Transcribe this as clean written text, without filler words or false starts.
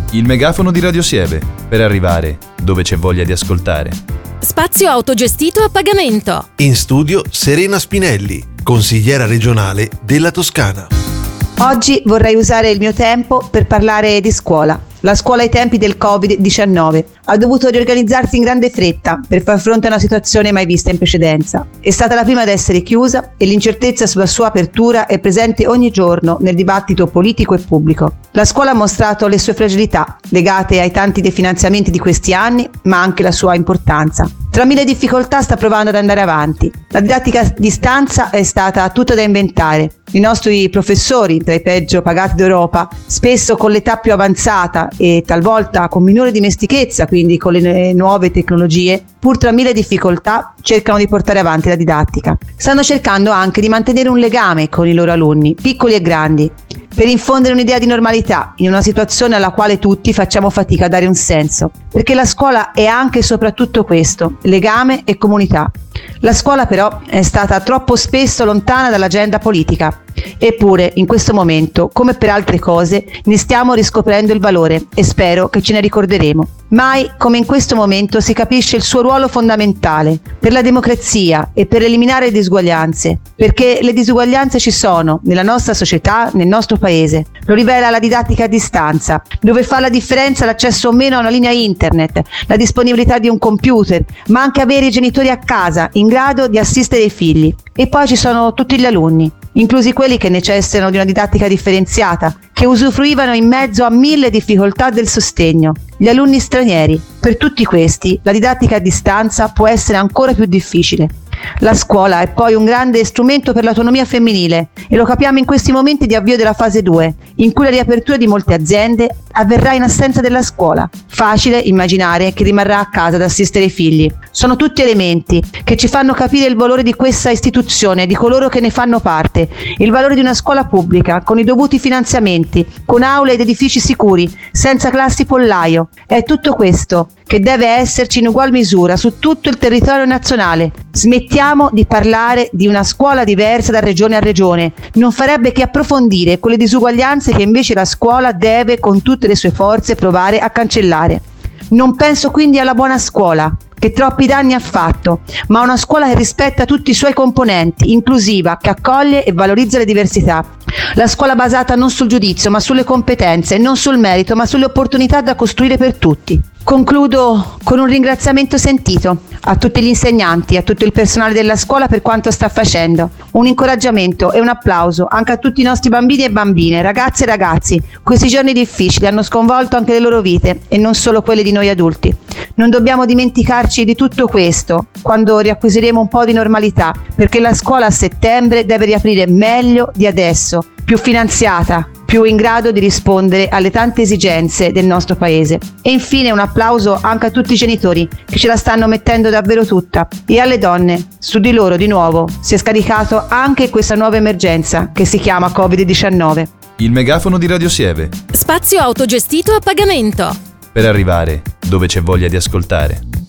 Il megafono di Radio Sieve, per arrivare dove c'è voglia di ascoltare. Spazio autogestito a pagamento. In studio Serena Spinelli, consigliera regionale della Toscana. Oggi vorrei usare il mio tempo per parlare di scuola. La scuola ai tempi del Covid-19 ha dovuto riorganizzarsi in grande fretta per far fronte a una situazione mai vista in precedenza. È stata la prima ad essere chiusa e l'incertezza sulla sua apertura è presente ogni giorno nel dibattito politico e pubblico. La scuola ha mostrato le sue fragilità, legate ai tanti definanziamenti di questi anni, ma anche la sua importanza. Tra mille difficoltà sta provando ad andare avanti. La didattica a distanza è stata tutta da inventare. I nostri professori, tra i peggio pagati d'Europa, spesso con l'età più avanzata e talvolta con minore dimestichezza, quindi con le nuove tecnologie, pur tra mille difficoltà, cercano di portare avanti la didattica. Stanno cercando anche di mantenere un legame con i loro alunni, piccoli e grandi, per infondere un'idea di normalità in una situazione alla quale tutti facciamo fatica a dare un senso, perché la scuola è anche e soprattutto questo, legame e comunità. La scuola però è stata troppo spesso lontana dall'agenda politica. Eppure, in questo momento, come per altre cose, ne stiamo riscoprendo il valore e spero che ce ne ricorderemo. Mai come in questo momento si capisce il suo ruolo fondamentale per la democrazia e per eliminare le disuguaglianze, perché le disuguaglianze ci sono nella nostra società, nel nostro paese. Lo rivela la didattica a distanza, dove fa la differenza l'accesso o meno a una linea internet, la disponibilità di un computer, ma anche avere i genitori a casa in grado di assistere i figli. E poi ci sono tutti gli alunni, inclusi quelli che necessitano di una didattica differenziata, che usufruivano in mezzo a mille difficoltà del sostegno, gli alunni stranieri. Per tutti questi, la didattica a distanza può essere ancora più difficile. La scuola è poi un grande strumento per l'autonomia femminile e lo capiamo in questi momenti di avvio della fase 2, in cui la riapertura di molte aziende avverrà in assenza della scuola. Facile immaginare che rimarrà a casa ad assistere i figli. Sono tutti elementi che ci fanno capire il valore di questa istituzione e di coloro che ne fanno parte, il valore di una scuola pubblica con i dovuti finanziamenti, con aule ed edifici sicuri, senza classi pollaio. È tutto questo che deve esserci in ugual misura su tutto il territorio nazionale. Smettiamo di parlare di una scuola diversa da regione a regione. Non farebbe che approfondire quelle disuguaglianze che invece la scuola deve con tutte le sue forze provare a cancellare. Non penso quindi alla buona scuola, che troppi danni ha fatto, ma a una scuola che rispetta tutti i suoi componenti, inclusiva, che accoglie e valorizza le diversità. La scuola basata non sul giudizio, ma sulle competenze, e non sul merito, ma sulle opportunità da costruire per tutti. Concludo con un ringraziamento sentito a tutti gli insegnanti, a tutto il personale della scuola per quanto sta facendo. Un incoraggiamento e un applauso anche a tutti i nostri bambini e bambine, ragazze e ragazzi. Questi giorni difficili hanno sconvolto anche le loro vite e non solo quelle di noi adulti. Non dobbiamo dimenticarci di tutto questo quando riacquisiremo un po' di normalità, perché la scuola a settembre deve riaprire meglio di adesso, più finanziata, più in grado di rispondere alle tante esigenze del nostro paese. E infine un applauso anche a tutti i genitori che ce la stanno mettendo davvero tutta, e alle donne. Su di loro di nuovo si è scaricato anche questa nuova emergenza che si chiama Covid-19. Il megafono di Radio Sieve, Spazio autogestito a pagamento. per arrivare dove c'è voglia di ascoltare.